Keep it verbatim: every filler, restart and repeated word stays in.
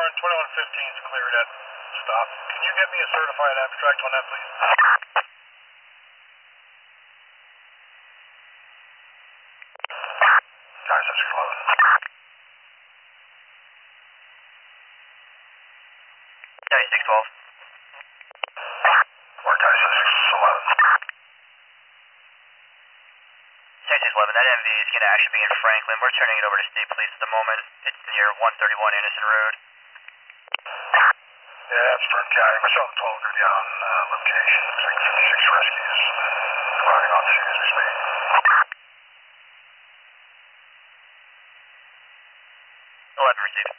Warren, twenty-one fifteen is cleared at stop. Can you get me a certified abstract on that, please? Guys, that's eleven. thirty-six twelve. Warren, thirty-six eleven. thirty-six eleven, that M V is going to actually be in Franklin. We're turning it over to State Police at the moment. It's near one thirty-one Anderson Road. Yeah, that's Fern County. Myself and twelve are going to be on uh, location. Looks like fifty-six rescues arriving on scene as we speak. eleven received.